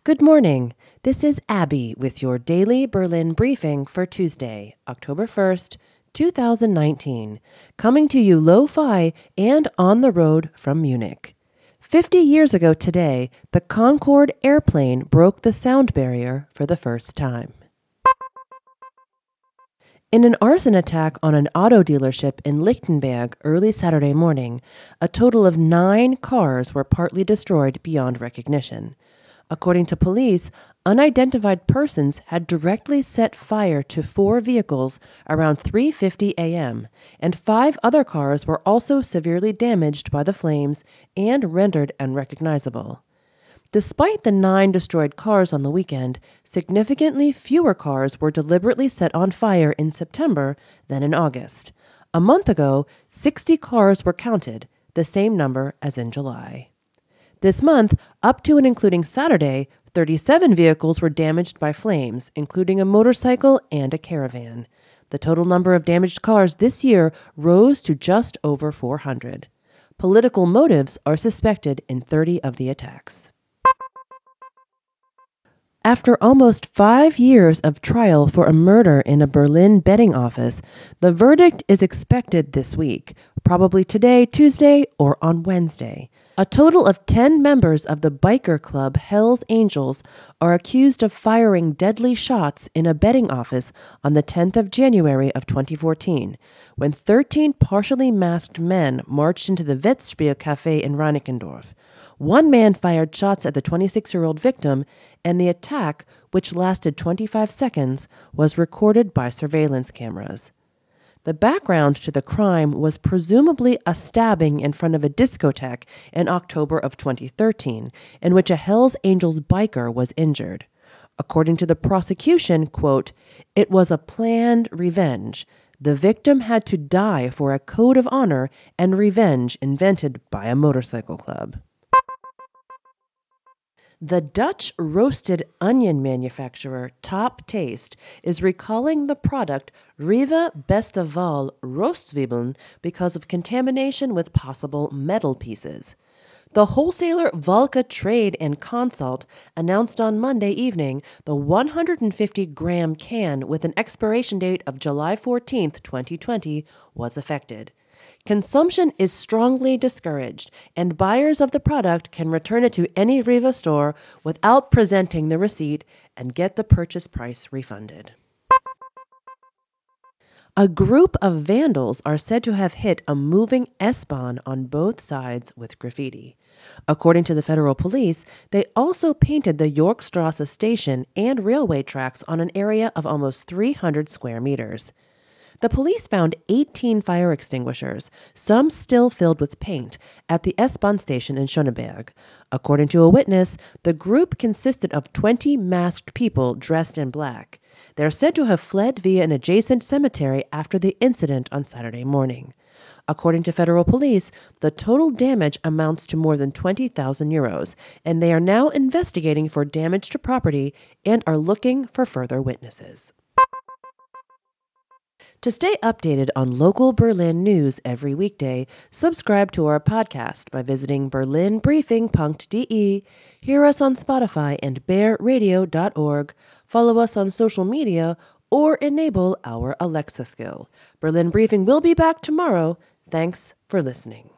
Good morning. This is Abby with your daily Berlin briefing for Tuesday, October 1st, 2019, coming to you lo-fi and on the road from Munich. 50 years ago today, the Concorde airplane broke the sound barrier for the first time. In an arson attack on an auto dealership in Lichtenberg early Saturday morning, a total of 9 cars were partly destroyed beyond recognition. According to police, unidentified persons had directly set fire to 4 vehicles around 3:50 a.m., and 5 other cars were also severely damaged by the flames and rendered unrecognizable. Despite the 9 destroyed cars on the weekend, significantly fewer cars were deliberately set on fire in September than in August. A month ago, 60 cars were counted, the same number as in July. This month, up to and including Saturday, 37 vehicles were damaged by flames, including a motorcycle and a caravan. The total number of damaged cars this year rose to just over 400. Political motives are suspected in 30 of the attacks. After almost 5 years of trial for a murder in a Berlin betting office, the verdict is expected this week, probably today, Tuesday, or on Wednesday. A total of 10 members of the biker club Hells Angels are accused of firing deadly shots in a betting office on the 10th of January of 2014, when 13 partially masked men marched into the Wettspiel Cafe in Reinickendorf. One man fired shots at the 26-year-old victim, and the attack, which lasted 25 seconds, was recorded by surveillance cameras. The background to the crime was presumably a stabbing in front of a discotheque in October of 2013, in which a Hells Angels biker was injured. According to the prosecution, quote, "It was a planned revenge. The victim had to die for a code of honor and revenge invented by a motorcycle club." The Dutch roasted onion manufacturer Top Taste is recalling the product Riva Beste Wahl Roostzwiebeln because of contamination with possible metal pieces. The wholesaler Valka Trade and Consult announced on Monday evening the 150-gram can with an expiration date of July 14, 2020, was affected. Consumption is strongly discouraged, and buyers of the product can return it to any Riva store without presenting the receipt and get the purchase price refunded. A group of vandals are said to have hit a moving S-Bahn on both sides with graffiti. According to the federal police, they also painted the Yorkstrasse station and railway tracks on an area of almost 300 square meters. The police found 18 fire extinguishers, some still filled with paint, at the S-Bahn station in Schöneberg. According to a witness, the group consisted of 20 masked people dressed in black. They are said to have fled via an adjacent cemetery after the incident on Saturday morning. According to federal police, the total damage amounts to more than 20,000 euros, and they are now investigating for damage to property and are looking for further witnesses. To stay updated on local Berlin news every weekday, subscribe to our podcast by visiting berlinbriefing.de, hear us on Spotify and bearradio.org, follow us on social media, or enable our Alexa skill. Berlin Briefing will be back tomorrow. Thanks for listening.